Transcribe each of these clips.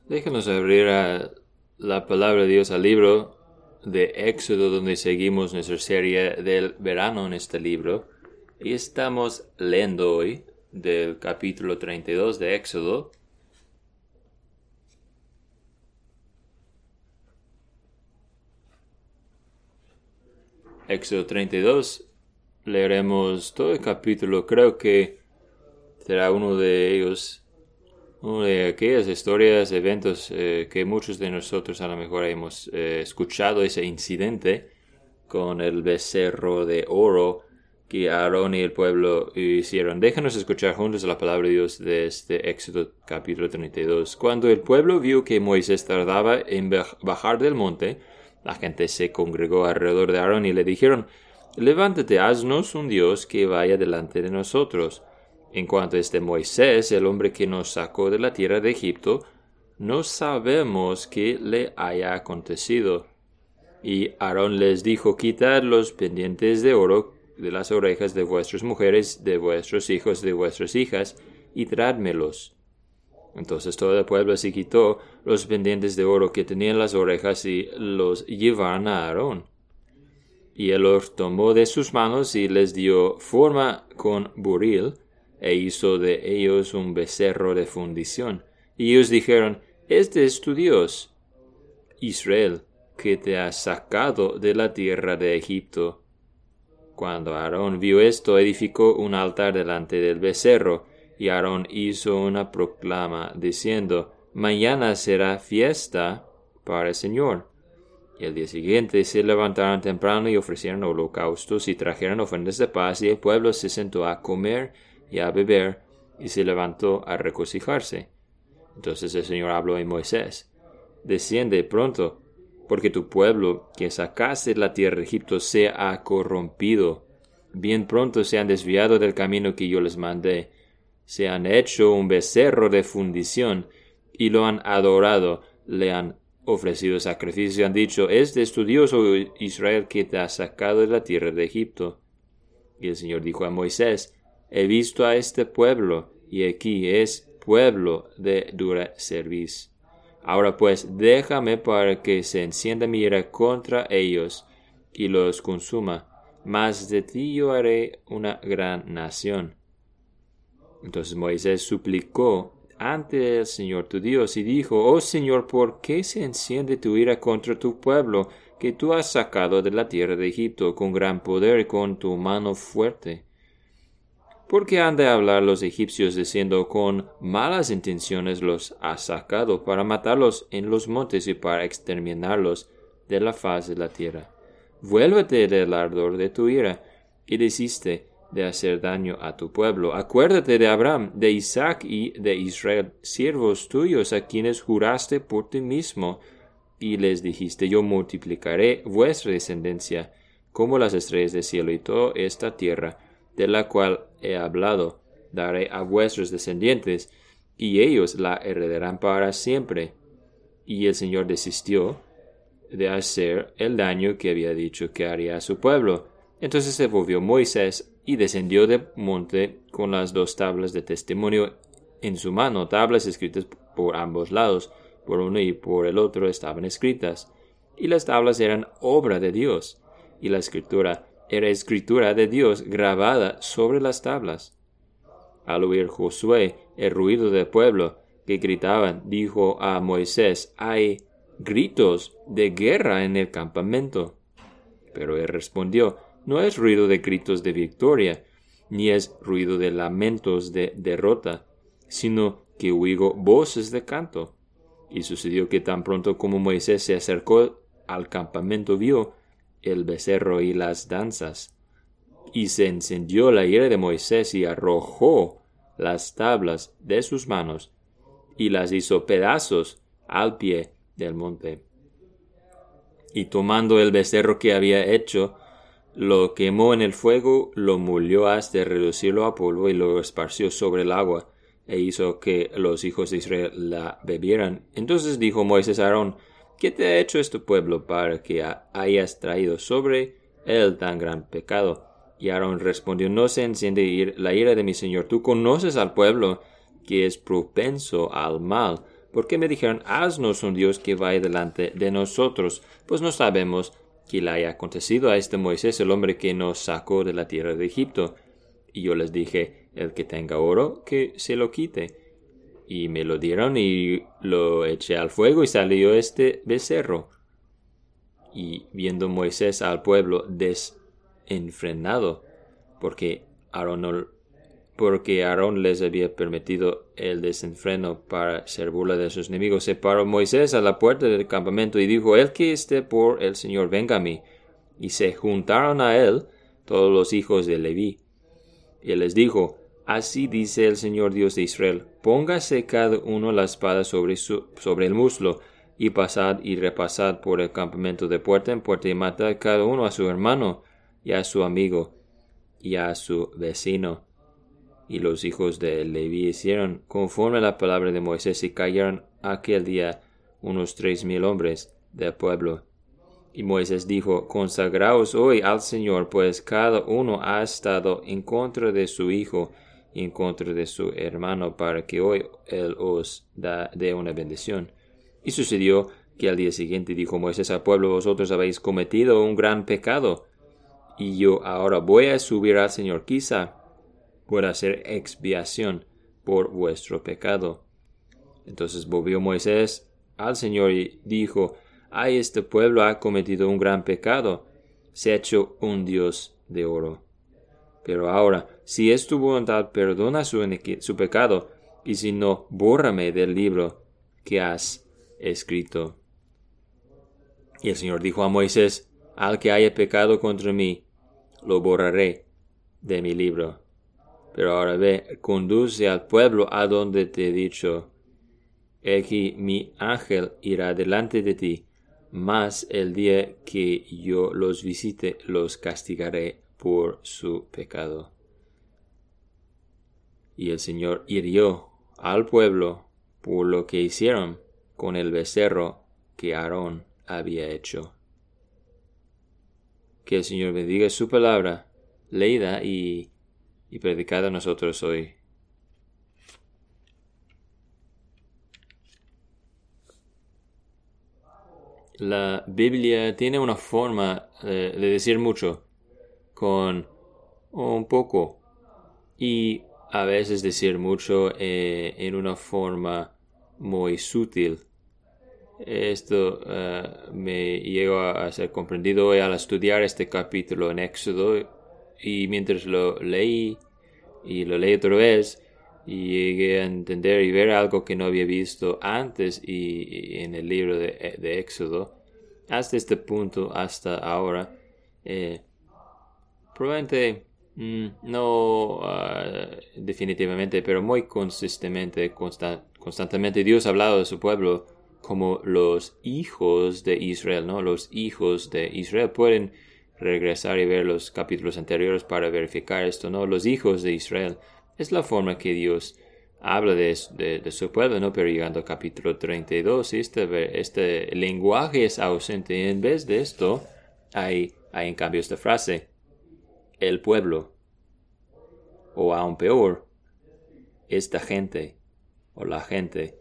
Déjanos abrir a la palabra de Dios al libro de Éxodo, donde seguimos nuestra serie del verano en este libro. Y estamos leyendo hoy del capítulo 32 de Éxodo. Éxodo 32, leeremos todo el capítulo. Creo que será uno de ellos, una de aquellas historias, eventos que muchos de nosotros a lo mejor hemos escuchado, ese incidente con el becerro de oro que Aarón y el pueblo hicieron. Déjanos escuchar juntos la palabra de Dios de este Éxodo capítulo 32. Cuando el pueblo vio que Moisés tardaba en bajar del monte, la gente se congregó alrededor de Aarón y le dijeron: «Levántate, haznos un Dios que vaya delante de nosotros. En cuanto a este Moisés, el hombre que nos sacó de la tierra de Egipto, no sabemos qué le haya acontecido». Y Aarón les dijo: «Quitad los pendientes de oro de las orejas de vuestras mujeres, de vuestros hijos, de vuestras hijas, y traédmelos». Entonces todo el pueblo se quitó los pendientes de oro que tenían las orejas y los llevaron a Aarón. Y él los tomó de sus manos y les dio forma con buril, e hizo de ellos un becerro de fundición. Y ellos dijeron: «Este es tu Dios, Israel, que te ha sacado de la tierra de Egipto». Cuando Aarón vio esto, edificó un altar delante del becerro, y Aarón hizo una proclama diciendo: «Mañana será fiesta para el Señor». Y el día siguiente se levantaron temprano y ofrecieron holocaustos y trajeron ofrendas de paz, y el pueblo se sentó a comer y a beber, y se levantó a regocijarse. Entonces el Señor habló a Moisés: «Desciende pronto, porque tu pueblo que sacaste de la tierra de Egipto se ha corrompido. Bien pronto se han desviado del camino que yo les mandé. Se han hecho un becerro de fundición y lo han adorado. Le han ofrecido sacrificio y han dicho: «Este es tu Dios, oh Israel, que te ha sacado de la tierra de Egipto». Y el Señor dijo a Moisés: «He visto a este pueblo, y aquí es pueblo de dura cerviz. Ahora pues, déjame para que se encienda mi ira contra ellos y los consuma, mas de ti yo haré una gran nación». Entonces Moisés suplicó ante el Señor tu Dios y dijo: «Oh Señor, ¿por qué se enciende tu ira contra tu pueblo, que tú has sacado de la tierra de Egipto con gran poder y con tu mano fuerte? ¿Por qué han de hablar los egipcios diciendo: con malas intenciones los has sacado, para matarlos en los montes y para exterminarlos de la faz de la tierra? Vuélvete del ardor de tu ira y desiste de hacer daño a tu pueblo. Acuérdate de Abraham, de Isaac y de Israel, siervos tuyos, a quienes juraste por ti mismo, y les dijiste: yo multiplicaré vuestra descendencia como las estrellas del cielo, y toda esta tierra de la cual he hablado daré a vuestros descendientes, y ellos la heredarán para siempre». Y el Señor desistió de hacer el daño que había dicho que haría a su pueblo. Entonces se volvió Moisés y descendió del monte con las 2 tablas de testimonio en su mano, tablas escritas por ambos lados, por uno y por el otro estaban escritas. Y las tablas eran obra de Dios, y la escritura era escritura de Dios grabada sobre las tablas. Al oír Josué el ruido del pueblo que gritaban, dijo a Moisés: «Hay gritos de guerra en el campamento». Pero él respondió: «No es ruido de gritos de victoria, ni es ruido de lamentos de derrota, sino que oigo voces de canto». Y sucedió que tan pronto como Moisés se acercó al campamento, vio el becerro y las danzas. Y se encendió la ira de Moisés y arrojó las tablas de sus manos y las hizo pedazos al pie del monte. Y tomando el becerro que había hecho, lo quemó en el fuego, lo molió hasta reducirlo a polvo y lo esparció sobre el agua, e hizo que los hijos de Israel la bebieran. Entonces dijo Moisés a Aarón: «¿Qué te ha hecho este pueblo para que hayas traído sobre él tan gran pecado?». Y Aarón respondió: «No se enciende la ira de mi señor. Tú conoces al pueblo, que es propenso al mal, porque me dijeron, haznos un Dios que vaya delante de nosotros, pues no sabemos qué le haya acontecido a este Moisés, el hombre que nos sacó de la tierra de Egipto. Y yo les dije, el que tenga oro, que se lo quite. Y me lo dieron y lo eché al fuego y salió este becerro. Y viendo Moisés al pueblo desenfrenado, porque Aarón les había permitido el desenfreno para hacer burla de sus enemigos, se paró Moisés a la puerta del campamento y dijo, el que esté por el Señor, venga a mí. Y se juntaron a él todos los hijos de Leví. Y él les dijo, así dice el Señor Dios de Israel, póngase cada uno la espada sobre el muslo, y pasad y repasad por el campamento de puerta en puerta, y matad cada uno a su hermano, y a su amigo, y a su vecino. Y los hijos de Leví hicieron conforme a la palabra de Moisés, y cayeron aquel día unos 3,000 hombres del pueblo. Y Moisés dijo, consagraos hoy al Señor, pues cada uno ha estado en contra de su hijo y en contra de su hermano, para que hoy él os dé una bendición. Y sucedió que al día siguiente dijo Moisés al pueblo, vosotros habéis cometido un gran pecado, y yo ahora voy a subir al Señor, quizá pueda hacer expiación por vuestro pecado. Entonces volvió Moisés al Señor y dijo, ay, este pueblo ha cometido un gran pecado, se ha hecho un Dios de oro. Pero ahora, si es tu voluntad, perdona su pecado, y si no, bórrame del libro que has escrito. Y el Señor dijo a Moisés, al que haya pecado contra mí, lo borraré de mi libro. Pero ahora ve, conduce al pueblo a donde te he dicho. He aquí mi ángel irá delante de ti, mas el día que yo los visite, los castigaré por su pecado. Y el Señor hirió al pueblo por lo que hicieron con el becerro que Aarón había hecho. Que el Señor bendiga su palabra, leída y predicada a nosotros hoy. La Biblia tiene una forma de decir mucho con un poco y a veces decir mucho en una forma muy sutil. Esto me llegó a ser comprendido hoy al estudiar este capítulo en Éxodo, y mientras lo leí y lo leí otra vez, y llegué a entender y ver algo que no había visto antes y en el libro de Éxodo. Hasta este punto, hasta ahora, probablemente no definitivamente, pero muy constantemente Dios ha hablado de su pueblo como los hijos de Israel, ¿no? Los hijos de Israel. Pueden regresar y ver los capítulos anteriores para verificar esto, ¿no? Los hijos de Israel. Es la forma que Dios habla de su pueblo, ¿no? Pero llegando al capítulo 32, este lenguaje es ausente. Y en vez de esto, hay en cambio esta frase, el pueblo, o aún peor, esta gente, o la gente.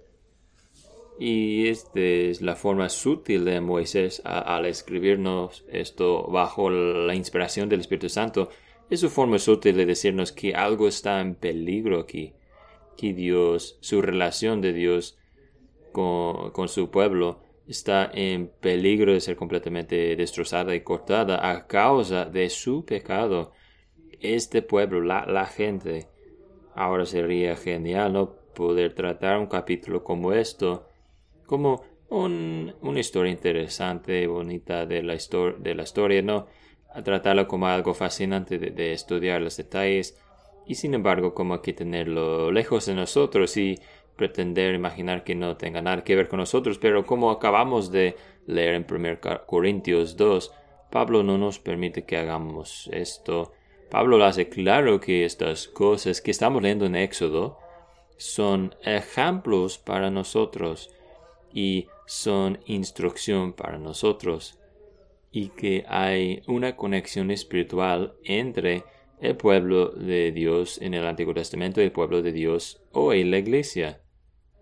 Y esta es la forma sutil de Moisés al escribirnos esto bajo la inspiración del Espíritu Santo. Es su forma sutil de decirnos que algo está en peligro aquí, que Dios, su relación de Dios con su pueblo está en peligro de ser completamente destrozada y cortada a causa de su pecado. Este pueblo, la gente, ahora sería genial, ¿no? Poder tratar un capítulo como esto como una historia interesante, bonita de la historia, ¿no? A tratarlo como algo fascinante de estudiar los detalles, y sin embargo como que tenerlo lejos de nosotros y pretender imaginar que no tenga nada que ver con nosotros. Pero como acabamos de leer en 1 Corintios 2, Pablo no nos permite que hagamos esto. Pablo lo hace claro que estas cosas que estamos leyendo en Éxodo son ejemplos para nosotros y son instrucción para nosotros, y que hay una conexión espiritual entre el pueblo de Dios en el Antiguo Testamento y el pueblo de Dios hoy en la iglesia.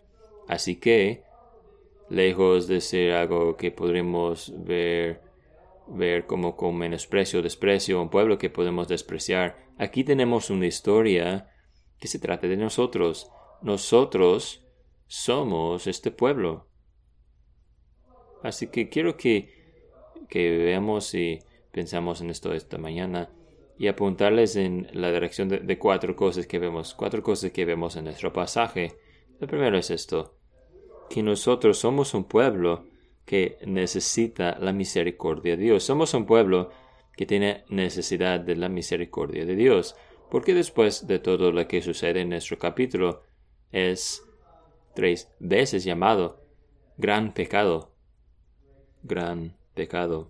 Así que, lejos de ser algo que podremos ver como con menosprecio o desprecio, un pueblo que podemos despreciar, aquí tenemos una historia que se trata de nosotros. Nosotros somos este pueblo. Así que quiero que veamos y pensamos en esto esta mañana y apuntarles en la dirección de cuatro cosas que vemos en nuestro pasaje. Lo primero es esto, que nosotros somos un pueblo que necesita la misericordia de Dios. Somos un pueblo que tiene necesidad de la misericordia de Dios, porque después de todo lo que sucede en nuestro capítulo, es 3 veces llamado gran pecado. Gran pecado.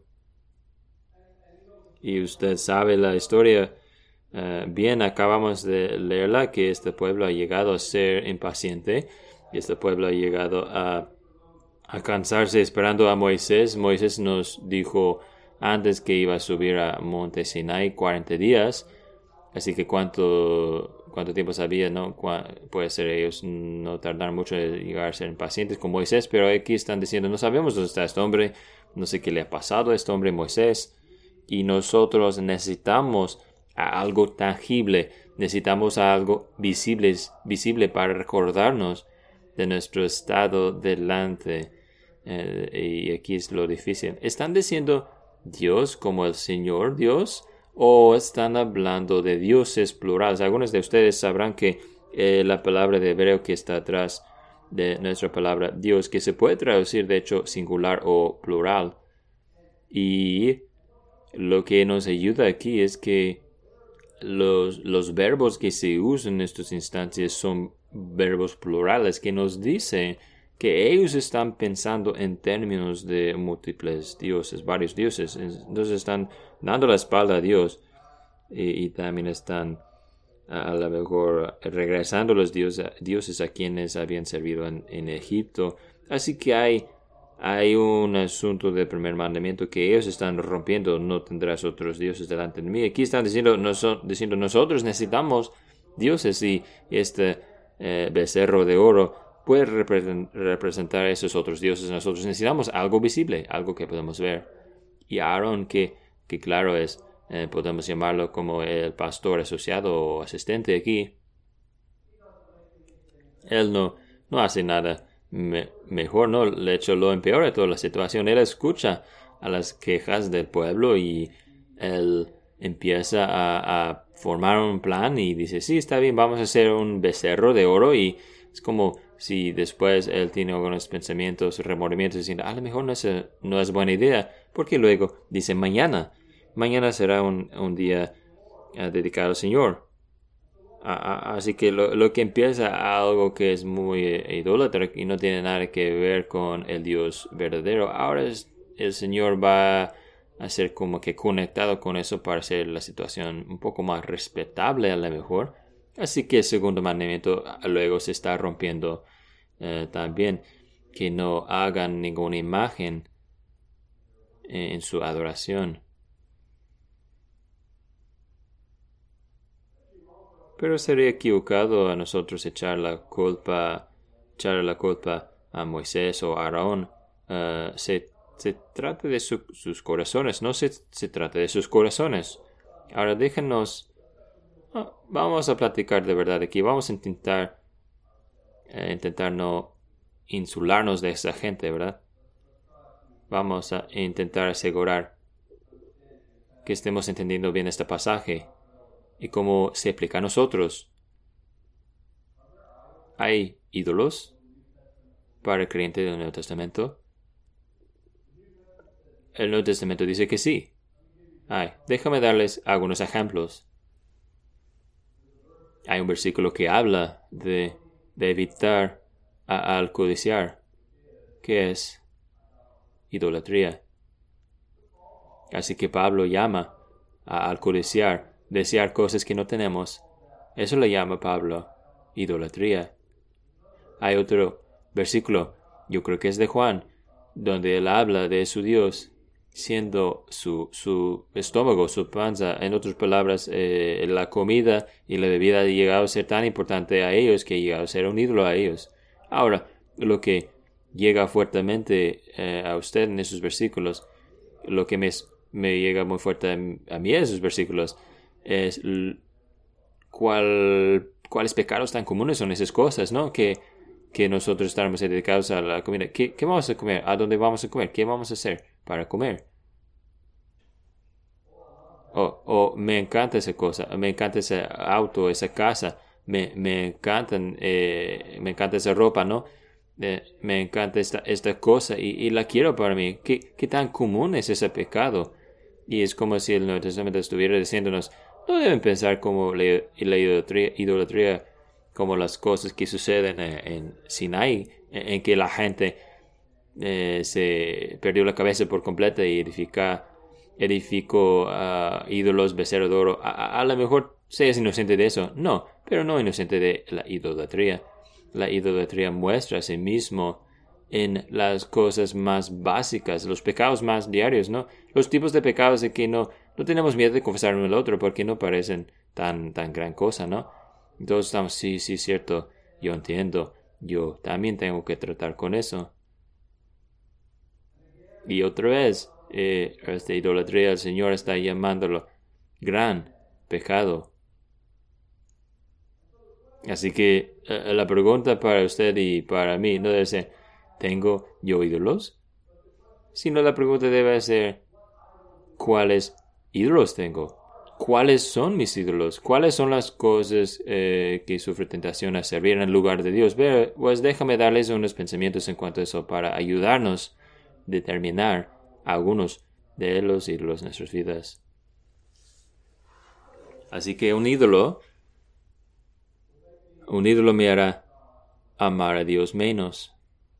Y usted sabe la historia bien, acabamos de leerla, que este pueblo ha llegado a ser impaciente, y este pueblo ha llegado a cansarse esperando a Moisés. Moisés nos dijo antes que iba a subir a Monte Sinai 40 días, así que cuánto tiempo sabía, ¿no? Puede ser ellos no tardar mucho en llegar a ser impacientes con Moisés, pero aquí están diciendo, no sabemos dónde está este hombre, no sé qué le ha pasado a este hombre Moisés, y nosotros necesitamos a algo tangible, necesitamos a algo visible para recordarnos de nuestro estado delante. Y aquí es lo difícil. ¿Están diciendo Dios como el Señor Dios? ¿O están hablando de dioses plurales? Algunos de ustedes sabrán que la palabra de hebreo que está atrás de nuestra palabra Dios, que se puede traducir de hecho singular o plural. Y lo que nos ayuda aquí es que los verbos que se usan en estas instancias son verbos plurales, que nos dicen que ellos están pensando en términos de múltiples dioses, varios dioses. Entonces están dando la espalda a Dios y también están a lo mejor regresando los dioses a quienes habían servido en Egipto. Así que hay un asunto del primer mandamiento que ellos están rompiendo: no tendrás otros dioses delante de mí. Aquí están diciendo nosotros necesitamos dioses, y este becerro de oro puede representar a esos otros dioses. Nosotros necesitamos algo visible, algo que podemos ver. Y Aarón, que claro es, podemos llamarlo como el pastor asociado o asistente aquí, él no hace nada mejor, ¿no? De hecho, lo empeora toda la situación. Él escucha a las quejas del pueblo y él empieza a formar un plan y dice, sí, está bien, vamos a hacer un becerro de oro. Y es como si después él tiene algunos pensamientos, remordimientos, diciendo, a lo mejor no es buena idea, porque luego dice, mañana será un día dedicado al Señor. Así que lo que empieza algo que es muy idólatra y no tiene nada que ver con el Dios verdadero, ahora el Señor va a ser como que conectado con eso para hacer la situación un poco más respetable a lo mejor. Así que el segundo mandamiento luego se está rompiendo también, que no hagan ninguna imagen en su adoración. Pero sería equivocado a nosotros echarle la culpa a Moisés o a Aarón. Se trata de sus corazones, no se trata de sus corazones. Ahora déjenos, vamos a platicar de verdad aquí. Vamos a intentar no insularnos de esa gente, ¿verdad? Vamos a intentar asegurar que estemos entendiendo bien este pasaje y cómo se aplica a nosotros. ¿Hay ídolos para el creyente del Nuevo Testamento? El Nuevo Testamento dice que sí. Déjame darles algunos ejemplos. Hay un versículo que habla de evitar al codiciar, que es idolatría. Así que Pablo llama al codiciar, desear cosas que no tenemos. Eso le llama Pablo idolatría. Hay otro versículo, yo creo que es de Juan, donde él habla de su Dios siendo su estómago, su panza. En otras palabras, la comida y la bebida ha llegado a ser tan importante a ellos que ha llegado a ser un ídolo a ellos. Ahora, lo que llega fuertemente a usted en esos versículos, lo que me llega muy fuerte a mí en esos versículos, es cuáles pecados tan comunes son esas cosas, ¿no? Que nosotros estamos dedicados a la comida. ¿Qué vamos a comer? ¿A dónde vamos a comer? ¿Qué vamos a hacer para comer? Me encanta esa cosa, me encanta ese auto, esa casa, me encanta esa ropa, ¿no? Me encanta esta cosa y la quiero para mí. ¿Qué tan común es ese pecado? Y es como si el Nuevo Testamento estuviera diciéndonos, no deben pensar como la idolatría, como las cosas que suceden en Sinaí, en que la gente se perdió la cabeza por completo y edificó ídolos, becerro de oro. A lo mejor seas inocente de eso, no, pero no inocente de la idolatría. La idolatría muestra a sí mismo en las cosas más básicas, los pecados más diarios, ¿no? Los tipos de pecados de que no tenemos miedo de confesar uno al otro porque no parecen tan gran cosa, ¿no? Entonces estamos, sí, cierto, yo entiendo, yo también tengo que tratar con eso. Y otra vez, esta idolatría, el Señor está llamándolo gran pecado. Así que la pregunta para usted y para mí no debe ser, ¿tengo yo ídolos? Sino la pregunta debe ser, ¿cuáles ídolos tengo? ¿Cuáles son mis ídolos? ¿Cuáles son las cosas que sufre tentación a servir en lugar de Dios? Pues déjame darles unos pensamientos en cuanto a eso para ayudarnos a determinar algunos de los ídolos en nuestras vidas. Así que un ídolo me hará amar a Dios menos.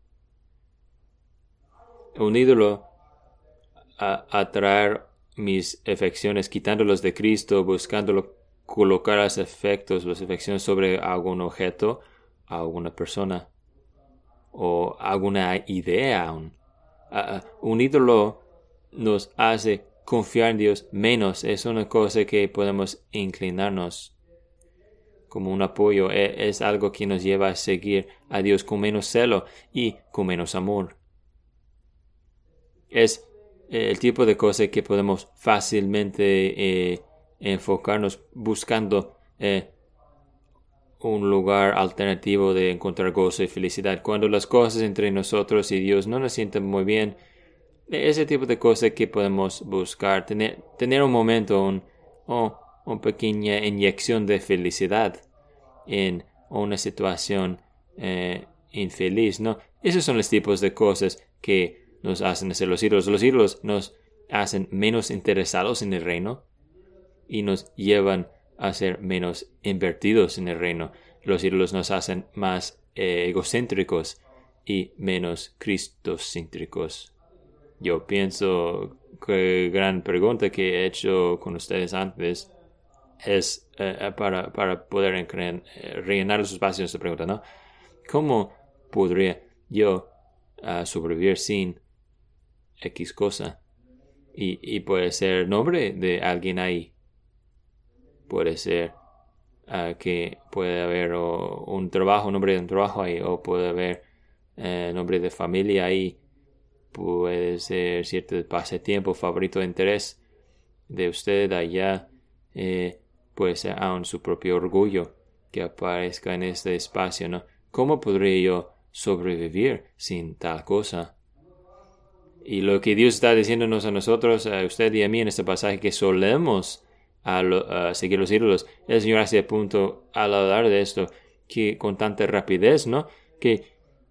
Un ídolo atraer mis afecciones, quitándolos de Cristo, buscándolo colocar las afecciones sobre algún objeto, alguna persona o alguna idea aún. Un ídolo nos hace confiar en Dios menos. Es una cosa que podemos inclinarnos como un apoyo. Es algo que nos lleva a seguir a Dios con menos celo y con menos amor. Es el tipo de cosa que podemos fácilmente enfocarnos buscando un lugar alternativo de encontrar gozo y felicidad. Cuando las cosas entre nosotros y Dios no nos sienten muy bien, ese tipo de cosas que podemos buscar, tener un momento, una pequeña inyección de felicidad en una situación infeliz, ¿no? Esos son los tipos de cosas que nos hacen hacer los ídolos. Los ídolos nos hacen menos interesados en el reino y nos llevan a ser menos invertidos en el reino. Los ídolos nos hacen más egocéntricos y menos cristocéntricos. Yo pienso que gran pregunta que he hecho con ustedes antes es para poder rellenar los espacios de esta pregunta, ¿no? ¿Cómo podría yo sobrevivir sin X cosa? Y puede ser nombre de alguien ahí. Puede ser que puede haber un nombre de un trabajo ahí, o puede haber nombre de familia ahí. Puede ser cierto pasatiempo, favorito de interés de usted allá. Puede ser aún su propio orgullo que aparezca en este espacio, ¿no? ¿Cómo podría yo sobrevivir sin tal cosa? Y lo que Dios está diciéndonos a nosotros, a usted y a mí en este pasaje, que solemos a seguir los ídolos. El Señor hace punto al hablar de esto, que con tanta rapidez, ¿no? Que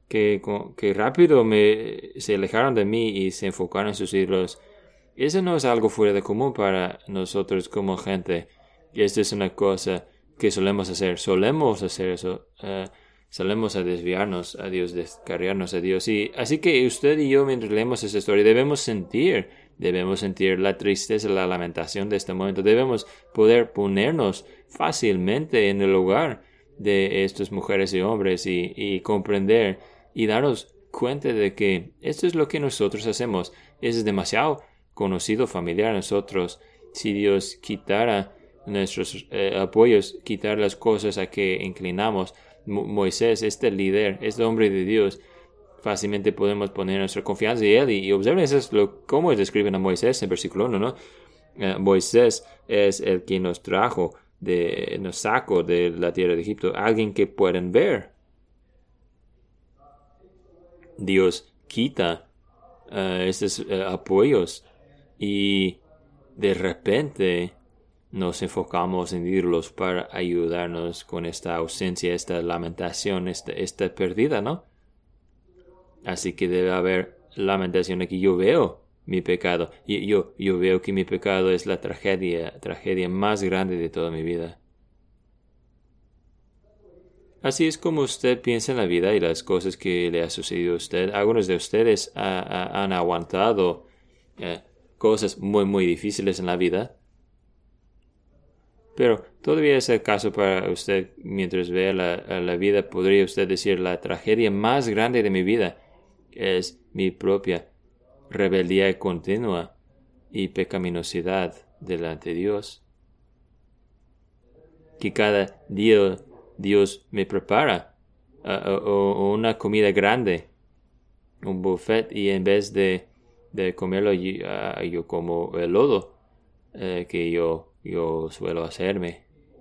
rápido se alejaron de mí y se enfocaron en sus ídolos. Eso no es algo fuera de común para nosotros como gente. Esta es una cosa que solemos hacer. Solemos hacer eso. Solemos a desviarnos a Dios, descarriarnos a Dios. Y así que usted y yo, mientras leemos esta historia, debemos sentir la tristeza, la lamentación de este momento. Debemos poder ponernos fácilmente en el lugar de estas mujeres y hombres y comprender y darnos cuenta de que esto es lo que nosotros hacemos. Es demasiado conocido, familiar a nosotros. Si Dios quitara nuestros apoyos, quitar las cosas a que inclinamos, Moisés, este líder, este hombre de Dios, fácilmente podemos poner nuestra confianza en Él. Y observen eso es cómo describen a Moisés en versículo 1, ¿no? Moisés es el que nos nos sacó de la tierra de Egipto, alguien que pueden ver. Dios quita estos apoyos y de repente nos enfocamos en irlos para ayudarnos con esta ausencia, esta lamentación, esta pérdida, ¿no? Así que debe haber lamentación aquí. Yo veo mi pecado. Y yo veo que mi pecado es la tragedia más grande de toda mi vida. Así es como usted piensa en la vida y las cosas que le ha sucedido a usted. Algunos de ustedes han aguantado cosas muy, muy difíciles en la vida. Pero todavía es el caso para usted. Mientras vea la vida, podría usted decir, la tragedia más grande de mi vida es mi propia rebeldía continua y pecaminosidad delante de Dios. Que cada día Dios me prepara una comida grande, un buffet, y en vez de comerlo yo como el lodo que yo suelo hacerme.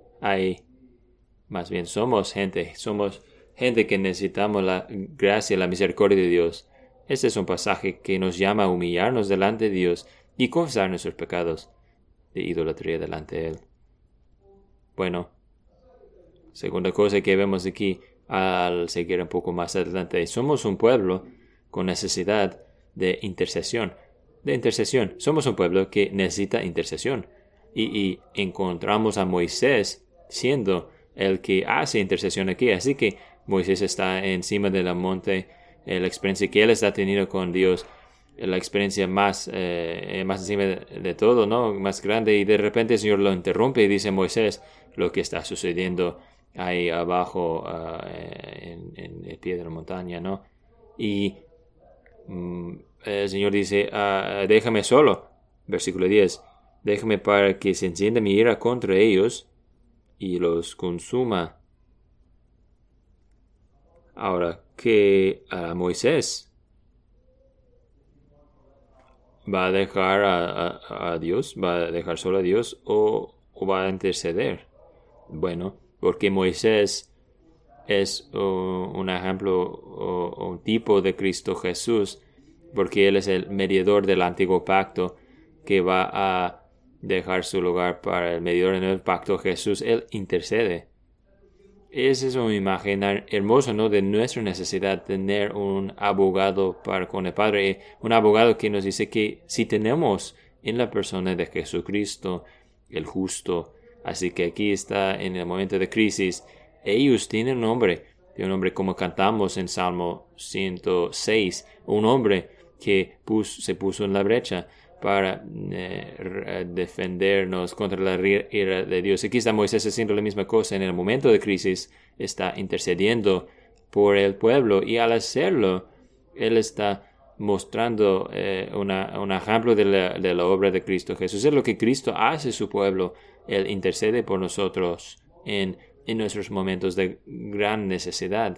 Más bien somos gente que necesitamos la gracia y la misericordia de Dios. Este es un pasaje que nos llama a humillarnos delante de Dios y confesar nuestros pecados de idolatría delante de Él. Bueno, segunda cosa que vemos aquí al seguir un poco más adelante, somos un pueblo con necesidad de intercesión. Somos un pueblo que necesita intercesión. Y encontramos a Moisés siendo el que hace intercesión aquí. Así que Moisés está encima del monte, la experiencia que él está teniendo con Dios, la experiencia más encima de todo, ¿no? Más grande. Y de repente el Señor lo interrumpe y dice: Moisés, lo que está sucediendo ahí abajo en el pie de la montaña, ¿no? Y el Señor dice: déjame solo. Versículo 10. Déjame para que se encienda mi ira contra ellos y los consuma. Ahora, ¿qué hará Moisés? ¿Va a dejar a Dios? ¿Va a dejar solo a Dios o va a interceder? Bueno, porque Moisés es un ejemplo o un tipo de Cristo Jesús, porque Él es el mediador del antiguo pacto que va a dejar su lugar para el mediador del nuevo pacto, Jesús. Él intercede. Esa es una imagen hermosa, ¿no? De nuestra necesidad de tener un abogado con el Padre. Un abogado que nos dice que si tenemos en la persona de Jesucristo, el justo. Así que aquí está en el momento de crisis. Ellos tienen un hombre como cantamos en Salmo 106. Un hombre que se puso en la brecha para defendernos contra la ira de Dios. Aquí está Moisés haciendo la misma cosa en el momento de crisis. Está intercediendo por el pueblo, y al hacerlo, él está mostrando un ejemplo de la obra de Cristo Jesús. Es lo que Cristo hace a su pueblo. Él intercede por nosotros en nuestros momentos de gran necesidad.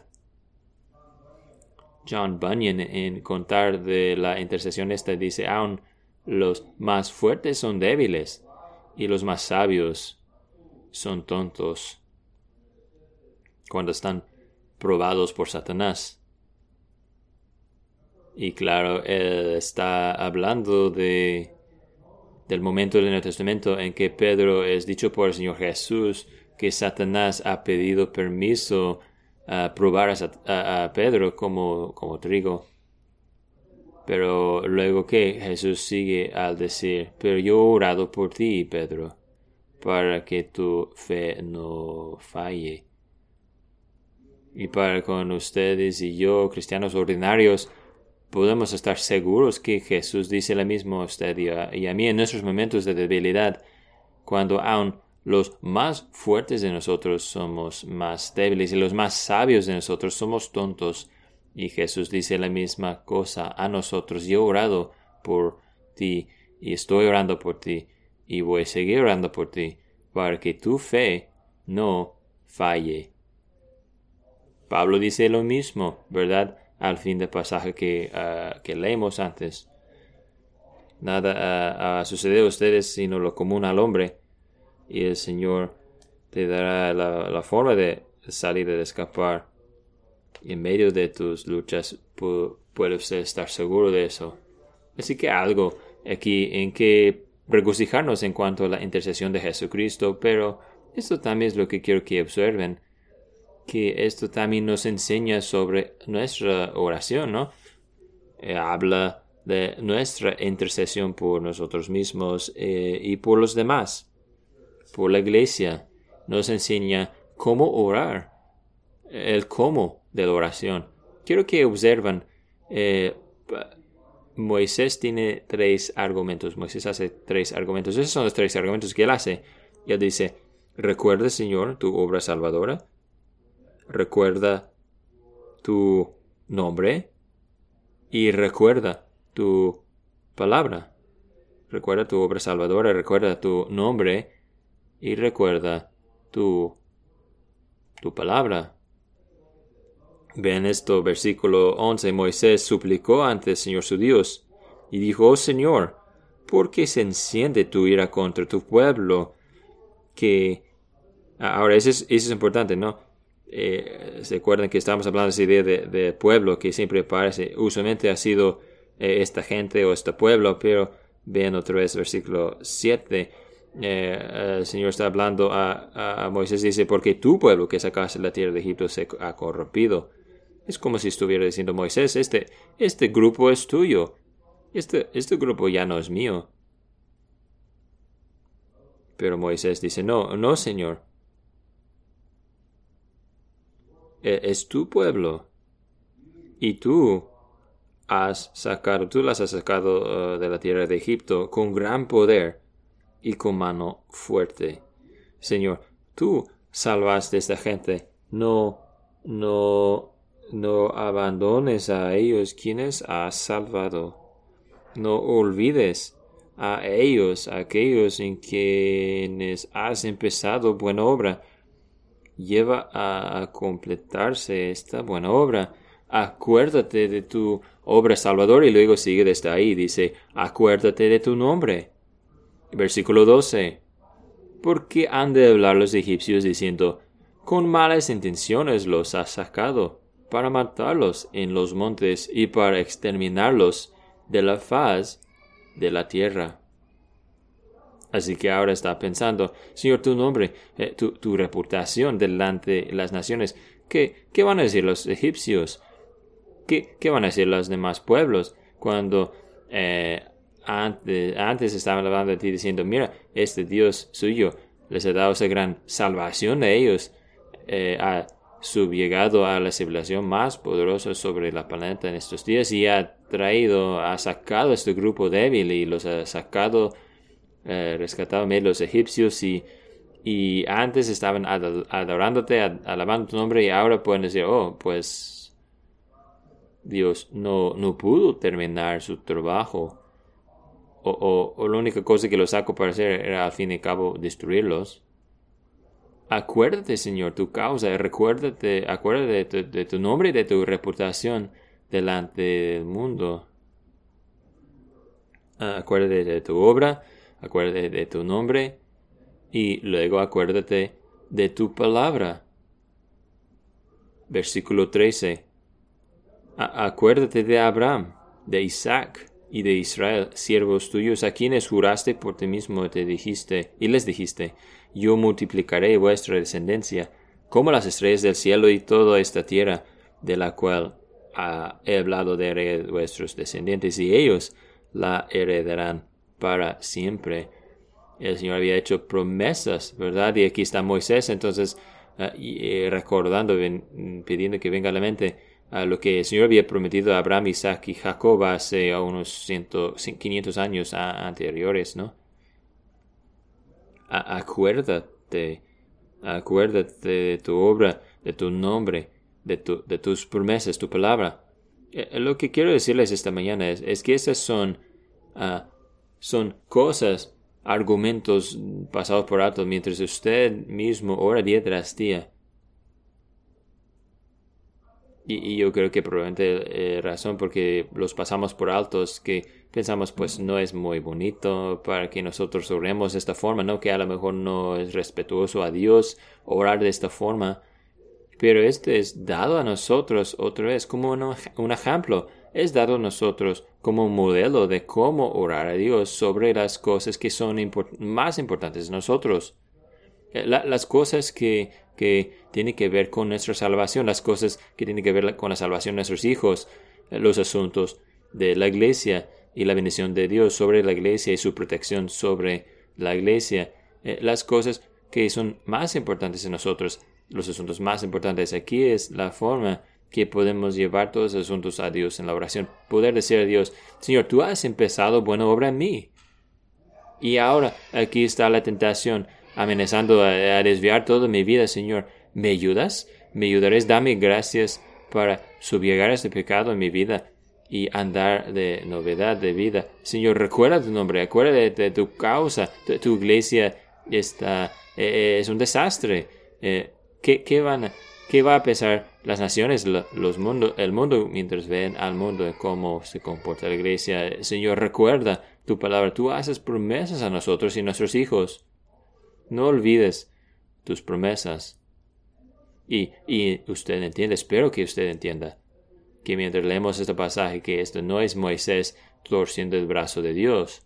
John Bunyan, en contar de la intercesión dice: aún los más fuertes son débiles y los más sabios son tontos cuando están probados por Satanás. Y claro, él está hablando del momento del Nuevo Testamento en que Pedro es dicho por el Señor Jesús que Satanás ha pedido permiso a probar a Pedro como trigo. Pero luego que Jesús sigue al decir: pero yo he orado por ti, Pedro, para que tu fe no falle. Y para con ustedes y yo, cristianos ordinarios, podemos estar seguros que Jesús dice lo mismo a usted y a mí en nuestros momentos de debilidad, cuando aún los más fuertes de nosotros somos más débiles y los más sabios de nosotros somos tontos. Y Jesús dice la misma cosa a nosotros: yo he orado por ti y estoy orando por ti y voy a seguir orando por ti para que tu fe no falle. Pablo dice lo mismo, ¿verdad? al fin del pasaje que leímos antes. Nada ha sucedido a ustedes sino lo común al hombre, y el Señor te dará la forma de salir, de escapar. En medio de tus luchas puedes estar seguro de eso. Así que algo aquí en que regocijarnos en cuanto a la intercesión de Jesucristo, pero esto también es lo que quiero que observen, que esto también nos enseña sobre nuestra oración, ¿no? Habla de nuestra intercesión por nosotros mismos y por los demás, por la iglesia. Nos enseña cómo orar, el cómo de la oración. Quiero que observen, Moisés tiene 3 argumentos. Moisés hace 3 argumentos. Esos son los 3 argumentos que él hace. Y él dice, recuerda, Señor, tu obra salvadora. Recuerda tu nombre. Y recuerda tu palabra. Recuerda tu obra salvadora. Recuerda tu nombre. Y recuerda tu palabra. Ven esto, versículo 11. Moisés suplicó ante el Señor su Dios y dijo, oh Señor, ¿por qué se enciende tu ira contra tu pueblo? Ahora, eso es importante, ¿no? ¿Se acuerdan que estábamos hablando de esa idea de pueblo que siempre parece, usualmente ha sido esta gente o este pueblo, pero vean otra vez versículo 7. El Señor está hablando a Moisés y dice, porque tu pueblo que sacaste de la tierra de Egipto se ha corrompido. Es como si estuviera diciendo Moisés, este grupo es tuyo. Este grupo ya no es mío. Pero Moisés dice, no, Señor. Es tu pueblo. Y tú las has sacado de la tierra de Egipto con gran poder y con mano fuerte. Señor, tú salvaste a esta gente. No abandones a ellos quienes has salvado. No olvides a ellos, a aquellos en quienes has empezado buena obra. Lleva a completarse esta buena obra. Acuérdate de tu obra salvadora. Y luego sigue desde ahí. Dice, acuérdate de tu nombre. Versículo 12. ¿Por qué han de hablar los egipcios diciendo, con malas intenciones los has sacado, para matarlos en los montes y para exterminarlos de la faz de la tierra? Así que ahora está pensando, Señor, tu nombre, tu reputación delante de las naciones, ¿qué van a decir los egipcios? ¿Qué van a decir los demás pueblos cuando antes estaban hablando de ti diciendo, mira, este Dios suyo les ha dado esa gran salvación de ellos, ha subyugado a la civilización más poderosa sobre la planeta en estos días y ha sacado a este grupo débil y los ha sacado, rescatado a los egipcios y antes estaban adorándote, alabando tu nombre y ahora pueden decir, oh, pues Dios no pudo terminar su trabajo o la única cosa que los sacó para hacer era al fin y al cabo destruirlos. Acuérdate, Señor, tu causa, acuérdate de tu nombre y de tu reputación delante del mundo. Acuérdate de tu obra, acuérdate de tu nombre y luego acuérdate de tu palabra. Versículo 13. Acuérdate de Abraham, de Isaac y de Israel, siervos tuyos, a quienes juraste por ti mismo y les dijiste, yo multiplicaré vuestra descendencia como las estrellas del cielo y toda esta tierra, de la cual he hablado de vuestros descendientes, y ellos la heredarán para siempre. El Señor había hecho promesas, ¿verdad? Y aquí está Moisés, entonces, recordando, pidiendo que venga a la mente lo que el Señor había prometido a Abraham, Isaac y Jacob hace unos 500 años anteriores, ¿no? Acuérdate de tu obra, de tu nombre, de tus promesas, tu palabra. Lo que quiero decirles esta mañana es que esas son cosas, argumentos pasados por alto mientras usted mismo ora día tras día. Y yo creo que probablemente razón porque los pasamos por altos, que pensamos pues no es muy bonito para que nosotros oremos de esta forma, ¿no? Que a lo mejor no es respetuoso a Dios orar de esta forma. Pero este es dado a nosotros otra vez como un ejemplo. Es dado a nosotros como un modelo de cómo orar a Dios sobre las cosas que son más importantes de nosotros. Las cosas que tienen que ver con nuestra salvación, las cosas que tienen que ver con la salvación de nuestros hijos, los asuntos de la iglesia y la bendición de Dios sobre la iglesia y su protección sobre la iglesia, las cosas que son más importantes en nosotros, los asuntos más importantes. Aquí es la forma que podemos llevar todos los asuntos a Dios en la oración. Poder decir a Dios, Señor, tú has empezado buena obra en mí. Y ahora aquí está la tentación amenazando a desviar toda mi vida, Señor. ¿Me ayudas? ¿Me ayudarás? Dame gracias para subjugar este pecado en mi vida y andar de novedad de vida. Señor, recuerda tu nombre, acuérdate de tu causa. Tu iglesia es un desastre. ¿Qué va a pensar las naciones, el mundo, mientras ven al mundo en cómo se comporta la iglesia? Señor, recuerda tu palabra. Tú haces promesas a nosotros y a nuestros hijos. No olvides tus promesas. Y usted entiende, espero que usted entienda, que mientras leemos este pasaje, que esto no es Moisés torciendo el brazo de Dios.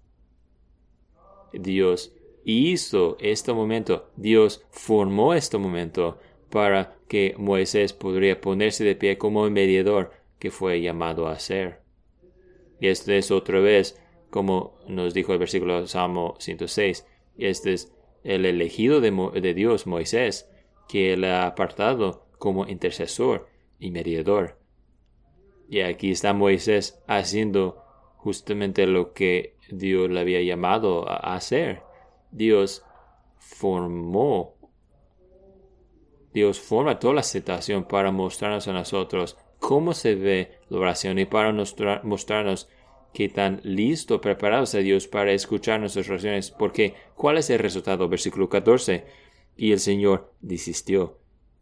Dios hizo este momento, Dios formó este momento para que Moisés podría ponerse de pie como el mediador que fue llamado a ser. Y esto es otra vez, como nos dijo el versículo Salmo 106, este es el elegido de Dios, Moisés, que él ha apartado como intercesor y mediador. Y aquí está Moisés haciendo justamente lo que Dios le había llamado a hacer. Dios forma toda la situación para mostrarnos a nosotros cómo se ve la oración y para mostrarnos qué tan listo, preparados a Dios para escuchar nuestras oraciones. Porque, ¿cuál es el resultado? Versículo 14. Y el Señor desistió.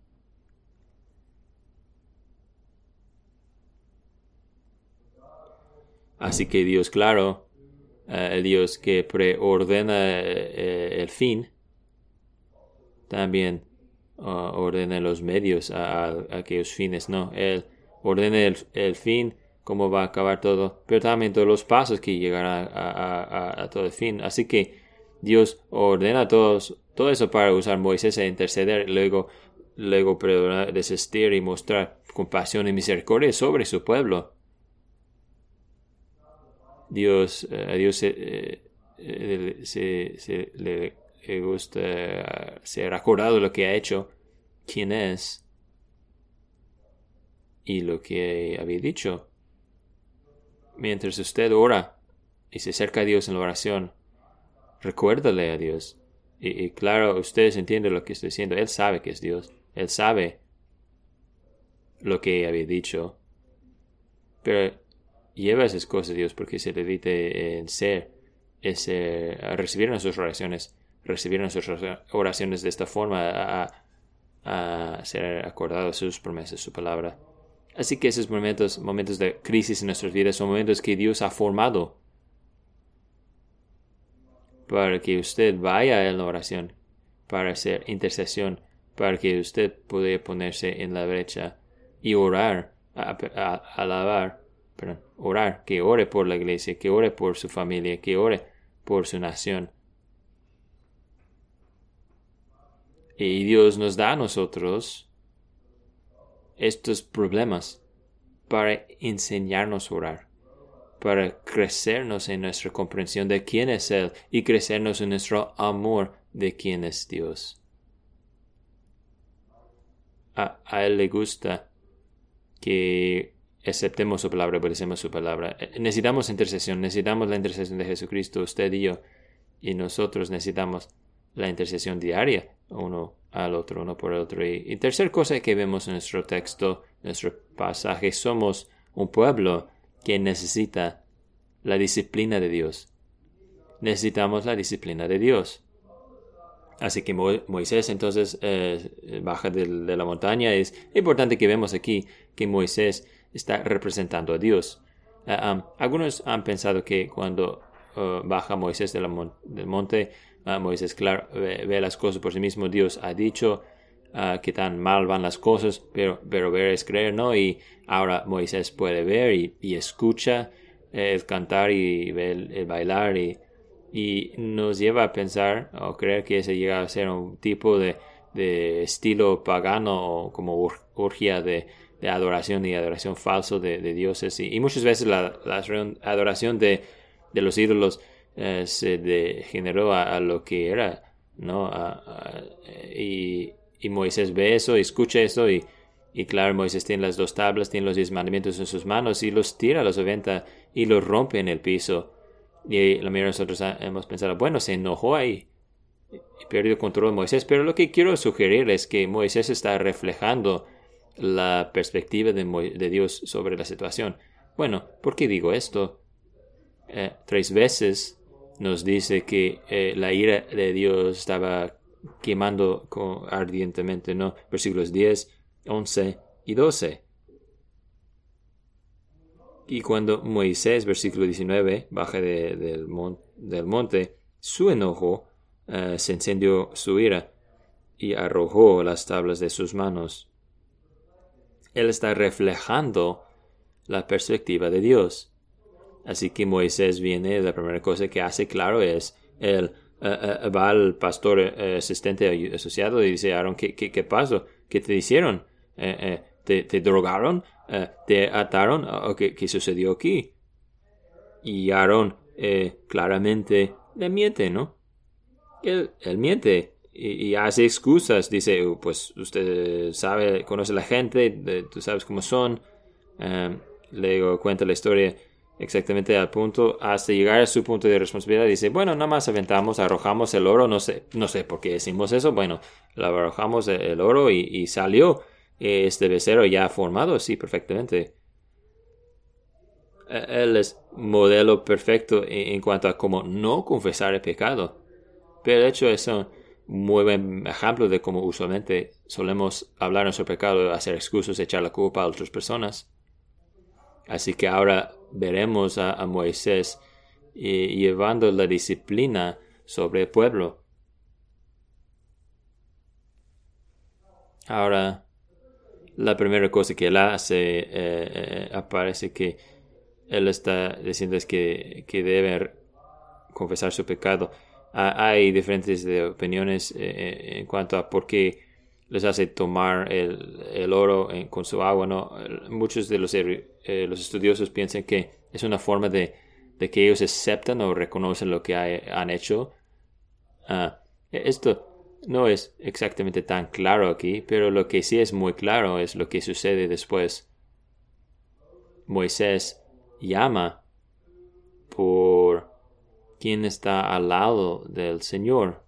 Así que Dios, claro, el Dios que preordena el fin, también ordena los medios a aquellos fines, ¿no? Él ordena el fin, cómo va a acabar todo, pero también todos los pasos que llegarán a todo el fin. Así que Dios ordena todo eso para usar Moisés a interceder, luego desistir y mostrar compasión y misericordia sobre su pueblo. A Dios le gusta ser acordado de lo que ha hecho, quién es y lo que había dicho. Mientras usted ora y se acerca a Dios en la oración, recuérdale a Dios. Y claro, ustedes entienden lo que estoy diciendo. Él sabe que es Dios. Él sabe lo que había dicho. Pero lleva esas cosas a Dios porque se deleite en recibir nuestras oraciones de esta forma, a ser acordados sus promesas, su palabra. Así que esos momentos de crisis en nuestras vidas son momentos que Dios ha formado para que usted vaya en la oración, para hacer intercesión, para que usted pueda ponerse en la brecha y orar, orar, que ore por la iglesia, que ore por su familia, que ore por su nación. Y Dios nos da a nosotros estos problemas para enseñarnos a orar, para crecernos en nuestra comprensión de quién es Él y crecernos en nuestro amor de quién es Dios. A Él le gusta que aceptemos su palabra, obedecemos su palabra. Necesitamos intercesión, necesitamos la intercesión de Jesucristo, usted y yo, y nosotros necesitamos la intercesión diaria, uno al otro, uno por el otro. Y tercer cosa que vemos en nuestro texto, nuestro pasaje, somos un pueblo que necesita la disciplina de Dios. Necesitamos la disciplina de Dios. Así que Moisés entonces baja de la montaña. Es importante que vemos aquí que Moisés está representando a Dios. Algunos han pensado que cuando baja Moisés del monte, Moisés, claro, ve las cosas por sí mismo. Dios ha dicho que tan mal van las cosas, pero ver es creer, ¿no? Y ahora Moisés puede ver y escucha el cantar y ver el bailar y nos lleva a pensar o creer que ese llega a ser un tipo de estilo pagano o como orgía de adoración y adoración falso de dioses. Y muchas veces la adoración de los ídolos se degeneró a lo que era, ¿no? Y Moisés ve eso y escucha eso y claro, Moisés tiene las 2 tablas, tiene los 10 mandamientos en sus manos y los tira, los aventa y los rompe en el piso. Y la mayoría de nosotros hemos pensado, bueno, se enojó ahí y perdió el control de Moisés. Pero lo que quiero sugerir es que Moisés está reflejando la perspectiva de Dios sobre la situación. Bueno, ¿por qué digo esto? 3 veces nos dice que la ira de Dios estaba quemando ardientemente, ¿no? Versículos 10, 11 y 12. Y cuando Moisés, versículo 19, baja del monte, su enojo se encendió su ira y arrojó las tablas de sus manos. Él está reflejando la perspectiva de Dios. Así que Moisés viene, la primera cosa que hace, claro, es él va al pastor asistente asociado y dice, Aarón, ¿qué pasó? ¿Qué te hicieron? ¿Te drogaron? ¿Te ataron? ¿Qué sucedió aquí? Y Aarón claramente le miente, ¿no? Él miente y hace excusas. Dice, pues usted sabe, conoce a la gente, tú sabes cómo son. Luego cuenta la historia exactamente al punto, hasta llegar a su punto de responsabilidad. Dice, bueno, nada más arrojamos el oro, no sé por qué decimos eso. Bueno, arrojamos el oro y salió este becerro ya formado, sí, perfectamente. Él es modelo perfecto en cuanto a cómo no confesar el pecado. Pero de hecho es un muy buen ejemplo de cómo usualmente solemos hablar nuestro pecado, hacer excusas, echar la culpa a otras personas. Así que ahora veremos a Moisés llevando la disciplina sobre el pueblo. Ahora, la primera cosa que él hace, aparece que él está diciendo es que debe confesar su pecado. Hay diferentes opiniones en cuanto a por qué les hace tomar el oro con su agua, ¿no? Muchos de los estudiosos piensan que es una forma de que ellos aceptan o reconocen lo que han hecho. Esto no es exactamente tan claro aquí, pero lo que sí es muy claro es lo que sucede después. Moisés llama por quien está al lado del Señor.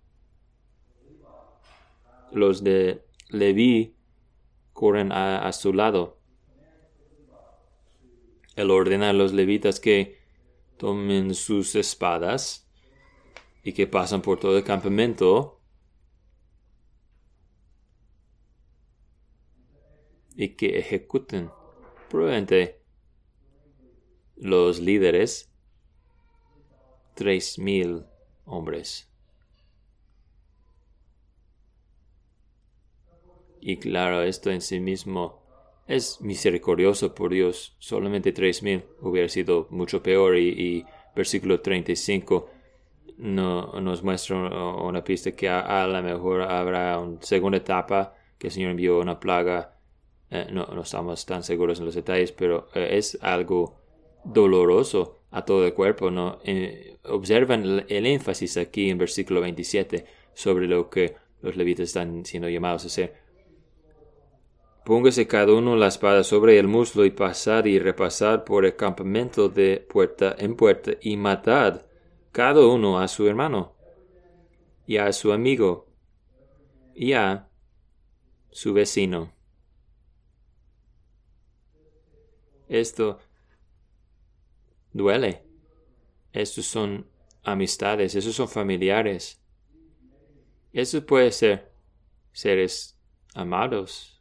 Los de Leví corren a su lado. Él ordena a los levitas que tomen sus espadas y que pasan por todo el campamento y que ejecuten. Probablemente los líderes, 3,000 hombres. Y claro, esto en sí mismo es misericordioso por Dios. Solamente 3,000 hubiera sido mucho peor. Y versículo 35 nos muestra una pista que a lo mejor habrá una segunda etapa, que el Señor envió una plaga. No estamos tan seguros en los detalles, pero es algo doloroso a todo el cuerpo, ¿no? Observan el énfasis aquí en versículo 27 sobre lo que los levitas están siendo llamados a hacer. Póngase cada uno la espada sobre el muslo y pasad y repasad por el campamento de puerta en puerta y matad cada uno a su hermano y a su amigo y a su vecino. Esto duele. Estos son amistades, esos son familiares. Eso puede ser seres amados.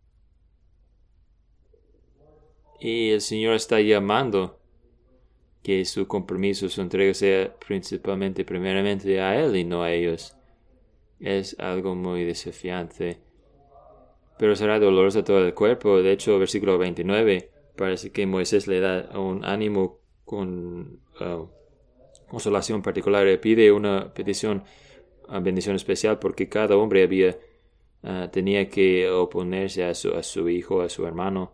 Y el Señor está llamando que su compromiso, su entrega sea primeramente a Él y no a ellos. Es algo muy desafiante. Pero será doloroso todo el cuerpo. De hecho, versículo 29, parece que Moisés le da un ánimo con consolación particular. Le pide una petición, bendición especial, porque cada hombre tenía que oponerse a su hijo, a su hermano.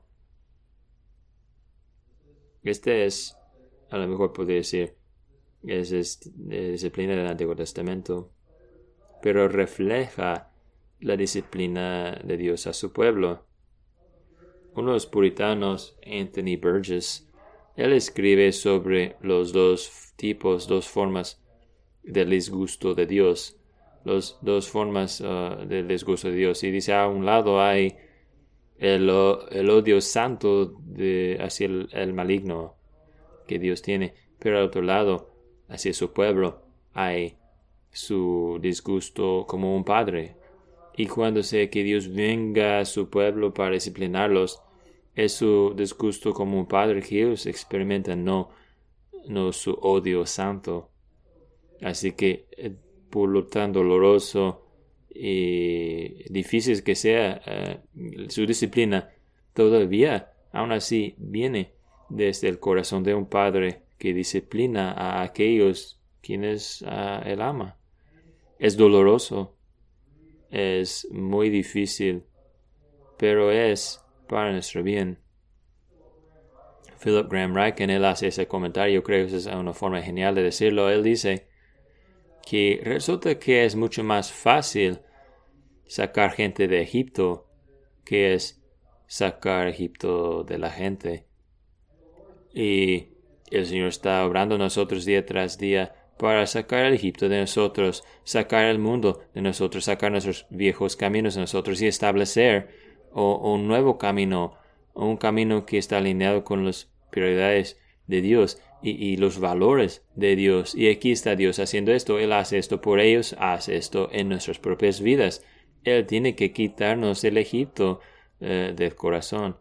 Este es, a lo mejor podría decir, es disciplina del Antiguo Testamento, pero refleja la disciplina de Dios a su pueblo. Uno de los puritanos, Anthony Burgess, él escribe sobre los dos formas del disgusto de Dios, las dos formas del disgusto de Dios. Y dice, a un lado hay el odio santo hacia el maligno que Dios tiene, pero al otro lado, hacia su pueblo, hay su disgusto como un padre. Y cuando sea que Dios venga a su pueblo para disciplinarlos, es su disgusto como un padre que ellos experimentan, no su odio santo. Así que, por lo tan doloroso y difícil que sea su disciplina, todavía, aún así, viene desde el corazón de un padre que disciplina a aquellos quienes él ama. Es doloroso. Es muy difícil, pero es para nuestro bien. Philip Graham Ryken, él hace ese comentario, creo que es una forma genial de decirlo. Él dice que resulta que es mucho más fácil sacar gente de Egipto que es sacar Egipto de la gente. Y el Señor está obrando nosotros día tras día para sacar el Egipto de nosotros, sacar el mundo de nosotros, sacar nuestros viejos caminos de nosotros y establecer un nuevo camino, un camino que está alineado con las prioridades de Dios y los valores de Dios. Y aquí está Dios haciendo esto. Él hace esto por ellos, hace esto en nuestras propias vidas. Él tiene que quitarnos el Egipto del corazón.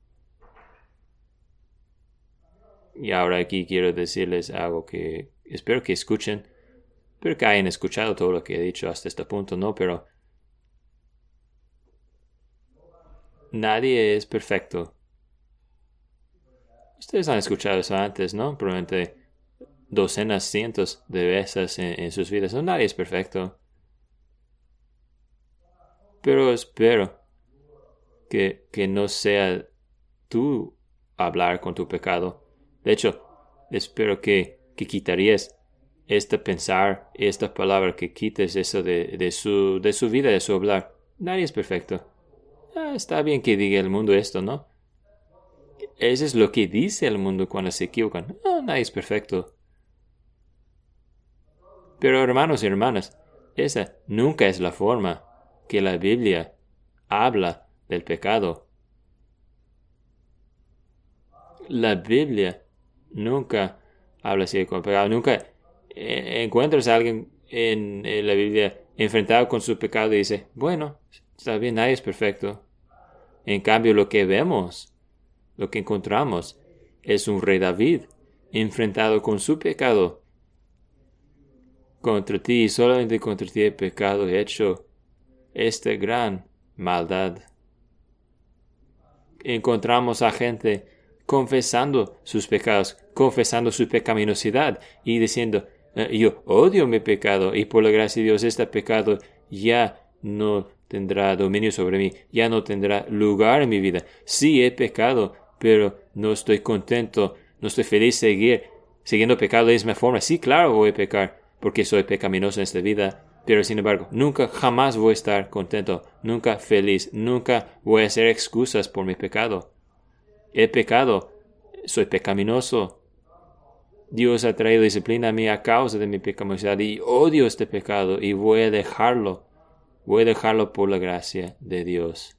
Y ahora aquí quiero decirles algo que espero que escuchen. Espero que hayan escuchado todo lo que he dicho hasta este punto, ¿no? Pero nadie es perfecto. Ustedes han escuchado eso antes, ¿no? Probablemente docenas, cientos de veces en sus vidas. No, nadie es perfecto. Pero espero que no sea tú hablar con tu pecado. De hecho, espero que quitarías pensar, esta palabra, que quites eso de su vida, de su hablar. Nadie es perfecto. Está bien que diga el mundo esto, ¿no? Eso es lo que dice el mundo cuando se equivocan. Nadie es perfecto. Pero hermanos y hermanas, esa nunca es la forma que la Biblia habla del pecado. La Biblia nunca habla así con pecado. Nunca encuentras a alguien en la Biblia enfrentado con su pecado y dice, bueno, está bien, nadie es perfecto. En cambio, lo que vemos, lo que encontramos, es un rey David enfrentado con su pecado. Contra ti, solamente contra ti el pecado hecho esta gran maldad. Encontramos a gente confesando sus pecados, confesando su pecaminosidad y diciendo, yo odio mi pecado y por la gracia de Dios este pecado ya no tendrá dominio sobre mí, ya no tendrá lugar en mi vida. Sí he pecado, pero no estoy contento, no estoy feliz siguiendo pecado de la misma forma. Sí, claro voy a pecar porque soy pecaminoso en esta vida, pero sin embargo, nunca jamás voy a estar contento, nunca feliz, nunca voy a hacer excusas por mi pecado. He pecado, soy pecaminoso. Dios ha traído disciplina a mí a causa de mi pecaminosidad y odio este pecado y voy a dejarlo. Voy a dejarlo por la gracia de Dios.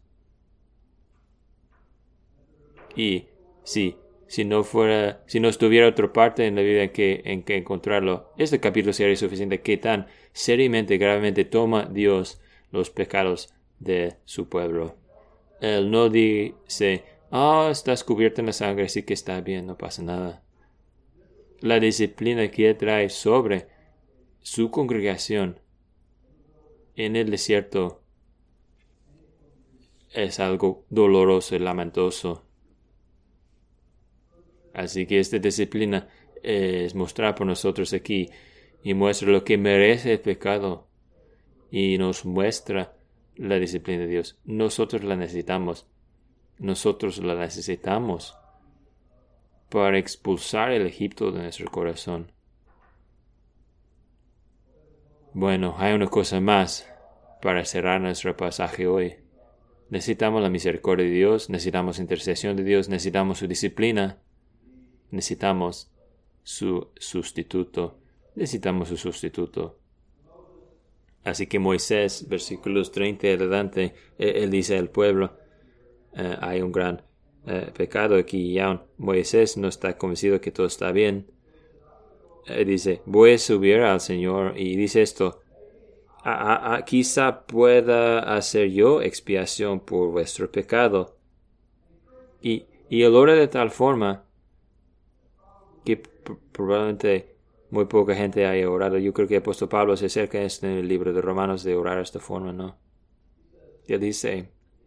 Y si no estuviera otra parte en la vida en que encontrarlo, este capítulo sería suficiente. Qué tan seriamente, gravemente toma Dios los pecados de su pueblo. Él no dice, estás cubierto en la sangre, así que está bien, no pasa nada. La disciplina que Él trae sobre su congregación en el desierto es algo doloroso y lamentoso. Así que esta disciplina es mostrar por nosotros aquí y muestra lo que merece el pecado y nos muestra la disciplina de Dios. Nosotros la necesitamos. Nosotros la necesitamos para expulsar el Egipto de nuestro corazón. Bueno, hay una cosa más para cerrar nuestro pasaje hoy. Necesitamos la misericordia de Dios, necesitamos intercesión de Dios, necesitamos su disciplina, necesitamos su sustituto. Así que Moisés, versículos 30 adelante, él dice al pueblo, hay un gran pecado aquí y aún Moisés no está convencido que todo está bien. Dice, voy a subir al Señor y dice esto, quizá pueda hacer yo expiación por vuestro pecado. Y él ora de tal forma que probablemente muy poca gente haya orado. Yo creo que el apóstol Pablo se acerca a esto en el libro de Romanos de orar de esta forma, ¿no? Él dice,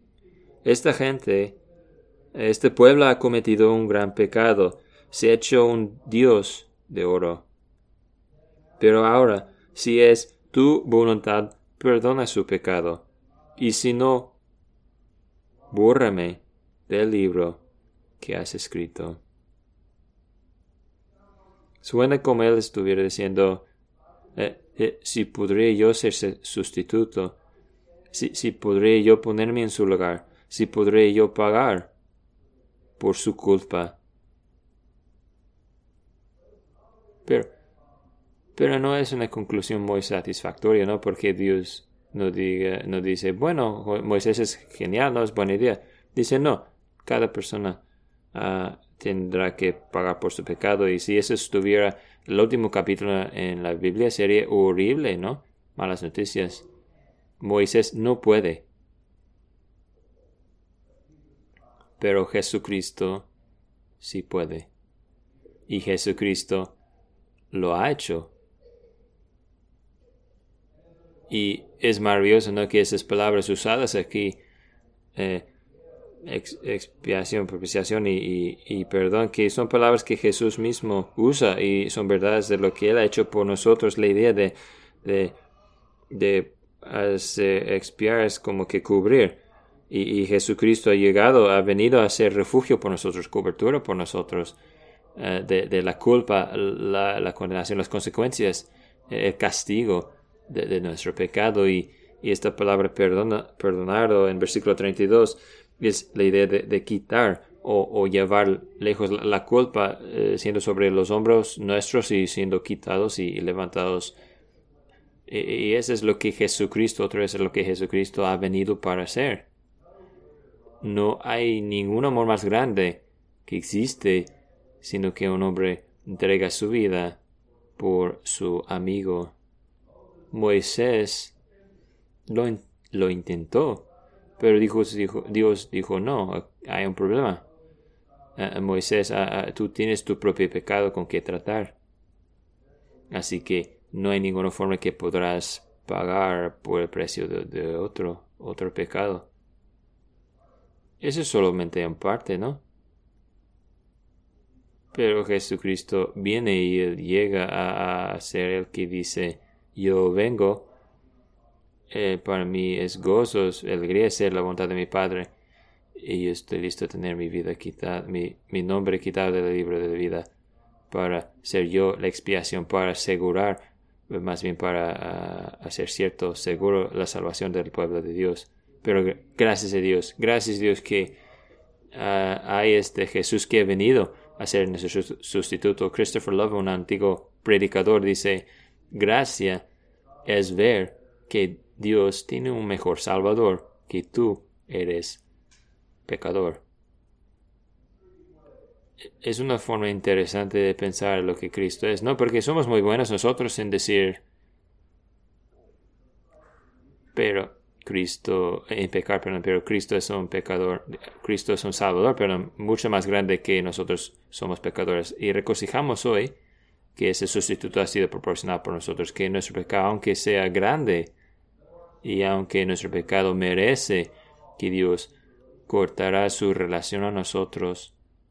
este pueblo ha cometido un gran pecado, se ha hecho un Dios de oro. Pero ahora, si es tu voluntad, perdona su pecado, y si no, bórrame del libro que has escrito. Suena como él estuviera diciendo, si podría yo ser sustituto, si podría yo ponerme en su lugar, si podría yo pagar por su culpa. Pero no es una conclusión muy satisfactoria, ¿no? Porque Dios no dice, bueno, Moisés es genial, no es buena idea. Dice, no, cada persona tendrá que pagar por su pecado. Y si eso estuviera el último capítulo en la Biblia, sería horrible, ¿no? Malas noticias. Moisés no puede. Pero Jesucristo sí puede. Y Jesucristo lo ha hecho. Y es maravilloso, ¿no? Que esas palabras usadas aquí, expiación, propiciación y perdón, que son palabras que Jesús mismo usa y son verdades de lo que Él ha hecho por nosotros. La idea de expiar es como que cubrir. Y Jesucristo ha venido a ser refugio por nosotros, cobertura por nosotros, de la culpa, la condenación, las consecuencias, el castigo de nuestro pecado. Y esta palabra perdonado en versículo 32 es la idea de quitar o llevar lejos la culpa, siendo sobre los hombros nuestros y siendo quitados y levantados. Y eso es lo que Jesucristo, otra vez es lo que Jesucristo ha venido para hacer. No hay ningún amor más grande que existe, sino que un hombre entrega su vida por su amigo. Moisés lo intentó, pero Dios dijo, no, hay un problema. Moisés, tú tienes tu propio pecado con que tratar. Así que no hay ninguna forma que podrás pagar por el precio de otro pecado. Eso es solamente en parte, ¿no? Pero Jesucristo viene y Él llega a ser el que dice, yo vengo, para mí es gozo, alegría ser la voluntad de mi Padre, y yo estoy listo a tener mi vida quitada, mi nombre quitado del libro de la vida, para ser yo la expiación, para asegurar, más bien para hacer seguro la salvación del pueblo de Dios. Pero gracias a Dios que hay este Jesús que ha venido a ser nuestro sustituto. Christopher Love, un antiguo predicador, dice, gracia es ver que Dios tiene un mejor Salvador, que tú eres pecador. Es una forma interesante de pensar lo que Cristo es, ¿no? Porque somos muy buenos nosotros en decir, pero Cristo es un pecador, Cristo es un Salvador, pero mucho más grande que nosotros somos pecadores. Y regocijamos hoy que ese sustituto ha sido proporcionado por nosotros, que nuestro pecado, aunque sea grande, y aunque nuestro pecado merece que Dios cortará su relación a nosotros,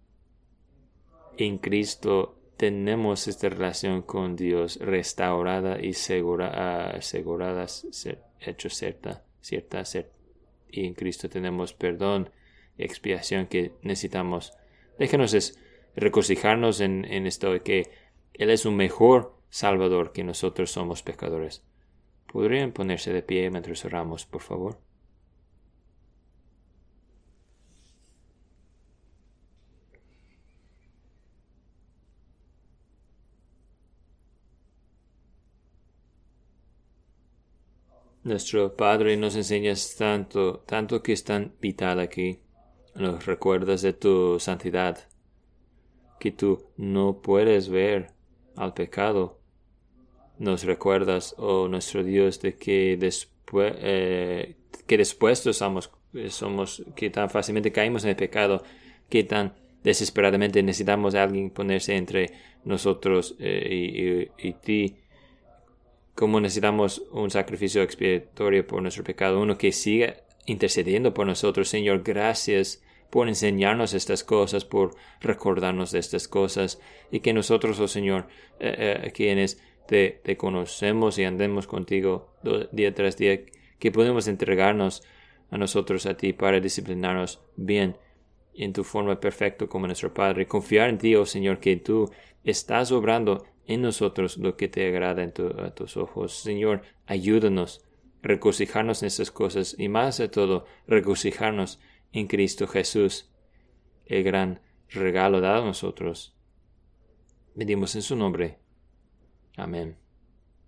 en Cristo tenemos esta relación con Dios restaurada y asegurada, hecho cierta, y en Cristo tenemos perdón y expiación que necesitamos. Déjenos regocijarnos en esto, que Él es un mejor Salvador que nosotros somos pecadores. ¿Podrían ponerse de pie mientras oramos, por favor? Nuestro Padre, nos enseñas tanto que es tan vital aquí. Nos recuerdas de tu santidad, que tú no puedes ver al pecado. Nos recuerdas, oh nuestro Dios, de que después somos, que tan fácilmente caímos en el pecado, que tan desesperadamente necesitamos a alguien ponerse entre nosotros y ti. Como necesitamos un sacrificio expiatorio por nuestro pecado, uno que siga intercediendo por nosotros. Señor, gracias por enseñarnos estas cosas, por recordarnos de estas cosas, y que nosotros, oh Señor, quienes te conocemos y andemos contigo día tras día, que podemos entregarnos a nosotros, a ti, para disciplinarnos bien en tu forma perfecta como nuestro Padre. Confiar en ti, oh Señor, que tú estás obrando en nosotros lo que te agrada a tus ojos. Señor, ayúdanos a regocijarnos en estas cosas, y más de todo, regocijarnos en Cristo Jesús, el gran regalo dado a nosotros. Pedimos en su nombre. Amén.